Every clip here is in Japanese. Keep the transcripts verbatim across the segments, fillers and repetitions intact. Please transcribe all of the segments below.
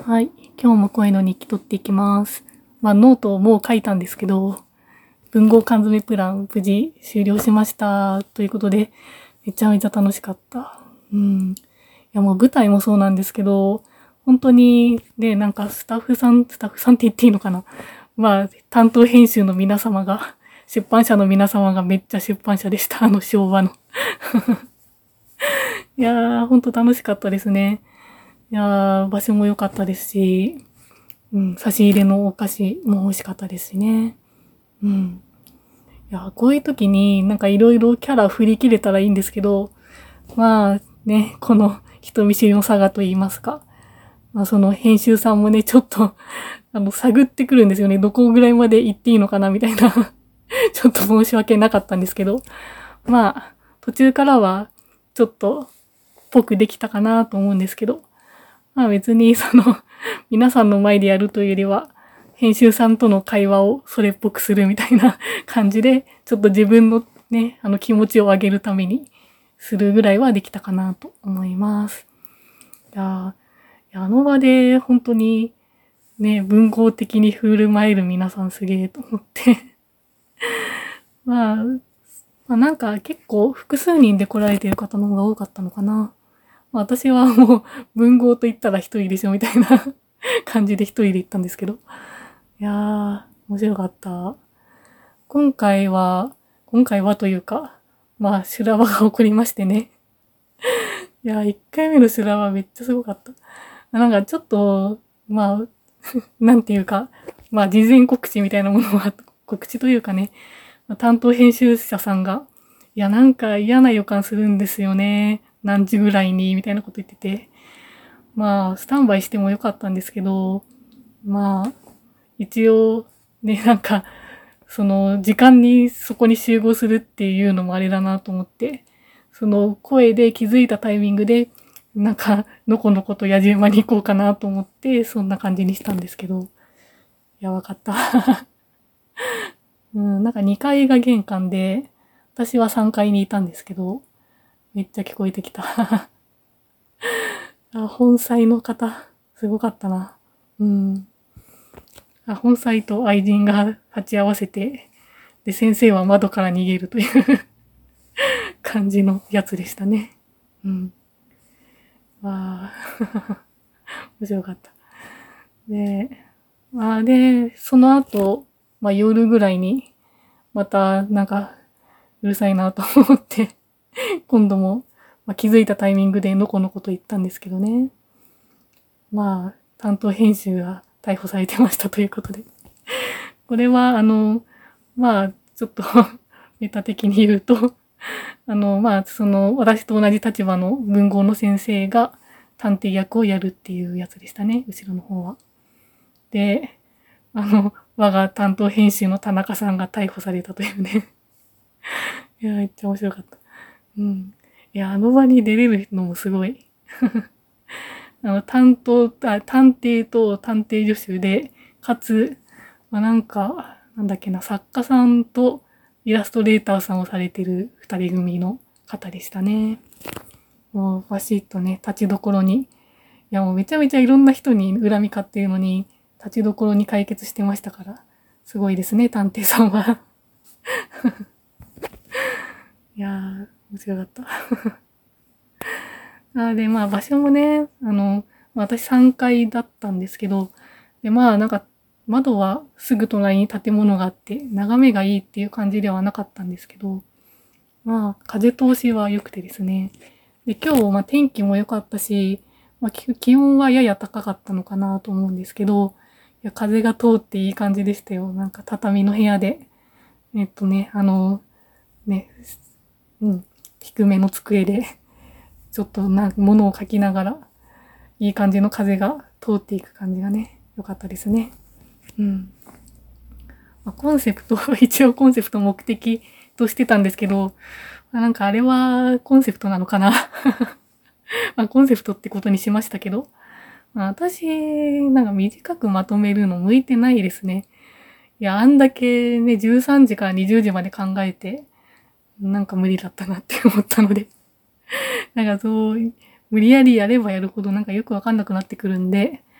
はい。今日も声の日記取っていきます。まあ、ノートをもう書いたんですけど、文豪缶詰プラン無事終了しました。ということで、めちゃめちゃ楽しかった。うん。いや、もう舞台もそうなんですけど、本当に、ね、なんかスタッフさん、スタッフさんって言っていいのかな。まあ、担当編集の皆様が、出版社の皆様がめっちゃ出版社でした。あの昭和の。いやー、ほんと楽しかったですね。いやー、場所も良かったですし、うん、差し入れのお菓子も美味しかったですしね。うん。いや、こういう時になんかいろいろキャラ振り切れたらいいんですけど、まあね、この人見知りの差がと言いますか。まあその編集さんもね、ちょっと、あの、探ってくるんですよね。どこぐらいまで行っていいのかなみたいな。ちょっと申し訳なかったんですけど。まあ、途中からは、ちょっと、ぽくできたかなと思うんですけど。まあ別にその、皆さんの前でやるというよりは、編集さんとの会話をそれっぽくするみたいな感じで、ちょっと自分のね、あの気持ちを上げるためにするぐらいはできたかなと思います。いやー、あの場で本当にね、文豪的に振る舞える皆さんすげえと思ってまあ、まあなんか結構複数人で来られている方の方が多かったのかな。私はもう文豪と言ったら一人でしょみたいな感じで一人で行ったんですけど。いやー、面白かった。今回は、今回はというか、まあ修羅場が起こりましてね。いやー、一回目の修羅場めっちゃすごかった。なんかちょっと、まあ、なんていうか、まあ事前告知みたいなものは、告知というかね、担当編集者さんが、いや、なんか嫌な予感するんですよね。何時ぐらいに、みたいなこと言ってて。まあ、スタンバイしてもよかったんですけど、まあ、一応、ね、なんか、その、時間にそこに集合するっていうのもあれだなと思って、その声で気づいたタイミングで、なんか、のこのことやじ馬に行こうかなと思って、そんな感じにしたんですけど、やばかった。うん、なんかにかいが玄関で、私はさんがいにいたんですけど、めっちゃ聞こえてきた。あ、本妻の方、すごかったな。うん。あ、本妻と愛人が鉢合わせて、で、先生は窓から逃げるという感じのやつでしたね。うん。わあ、面白かった。で、まあで、その後、まあ夜ぐらいに、また、なんか、うるさいなと思って今度も、まあ、気づいたタイミングでのこのこと言ったんですけどね。まあ、担当編集が逮捕されてましたということで。これは、あの、まあ、ちょっとメタ的に言うと、あの、まあ、その、私と同じ立場の文豪の先生が探偵役をやるっていうやつでしたね、後ろの方は。で、あの、我が担当編集の田中さんが逮捕されたというね。いや、めっちゃ面白かった。うん。いや、あの場に出れるのもすごい。あの、担当、あ、探偵と探偵助手で、かつ、まあ、なんか、なんだっけな、作家さんとイラストレーターさんをされてる二人組の方でしたね。もう、バシッとね、立ちどころに。いや、もうめちゃめちゃいろんな人に恨み買っているのに、立ちどころに解決してましたから、すごいですね、探偵さんは。いやー、面白かった。あで、まあ場所もね、あの、私さんがいだったんですけど、で、まあなんか窓はすぐ隣に建物があって、眺めがいいっていう感じではなかったんですけど、まあ風通しは良くてですね。で、今日、まあ天気も良かったし、まあ気温はやや高かったのかなと思うんですけど、いや、風が通っていい感じでしたよ。なんか畳の部屋で。えっとね、あの、ね、うん、低めの机でちょっとな、物を書きながら、いい感じの風が通っていく感じがね、良かったですね。うん。まあ、コンセプト、一応コンセプト目的としてたんですけど、まあ、なんかあれはコンセプトなのかなまあ、コンセプトってことにしましたけど、まあ、私、なんか短くまとめるの向いてないですね。いや、あんだけね、じゅうさんじからにじゅうじまで考えて、なんか無理だったなって思ったのでなんかそう、無理やりやればやるほどなんかよくわかんなくなってくるんで、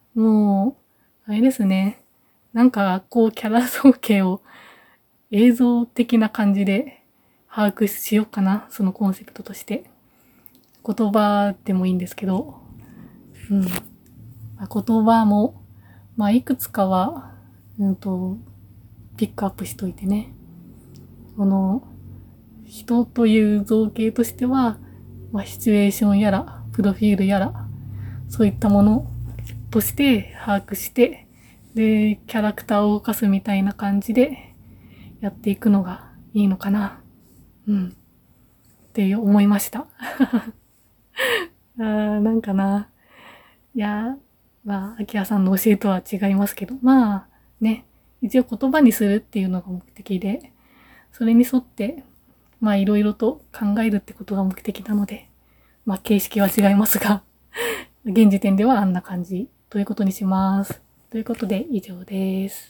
もう、あれですね。なんか、こう、キャラ造形を映像的な感じで把握しようかな。そのコンセプトとして。言葉でもいいんですけど、うん。まあ、言葉も、まあ、いくつかは、うんと、ピックアップしといてね。この、人という造形としては、まあ、シチュエーションやら、プロフィールやら、そういったものとして把握して、で、キャラクターを動かすみたいな感じでやっていくのがいいのかな。うん。って思いました。あーなんかな。いや、まあ、アキラさんの教えとは違いますけど、まあ、ね、一応言葉にするっていうのが目的で、それに沿って、まあ、いろいろと考えるってことが目的なので、まあ、形式は違いますが、現時点ではあんな感じということにします。ということで以上です。